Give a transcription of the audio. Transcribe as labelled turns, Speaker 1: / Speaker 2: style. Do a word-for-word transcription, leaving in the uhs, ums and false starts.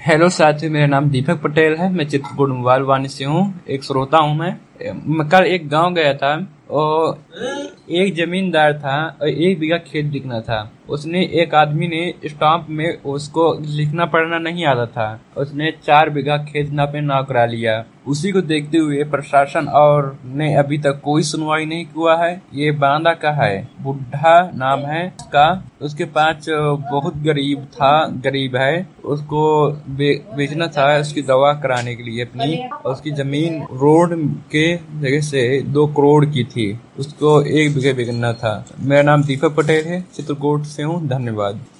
Speaker 1: Hello साथी, मेरा नाम दीपक पटेल है। मैं चित्रकूट मोबाइल वाणी से हूँ। एक श्रोता हूँ मैं। मैं कल एक गांव गया था और एक जमींदार था और एक बीघा खेत बिकना था। उसने एक आदमी ने स्टाम्प में उसको लिखना पढ़ना नहीं आता था। उसने चार बीघा खेत ना पे नाव करा लिया। उसी को देखते हुए प्रशासन और ने अभी तक कोई सुनवाई नहीं हुआ है। ये बांदा का है, बुढ़ा नाम है उसका। उसके पास बहुत गरीब था, गरीब है। उसको बे, बेचना था उसकी दवा कराने के लिए अपनी। और उसकी जमीन रोड के जगह से दो करोड़ की थी। उसको एक बीघे बिकना था। मेरा नाम दीपक पटेल है, चित्रकूट से हूँ। धन्यवाद।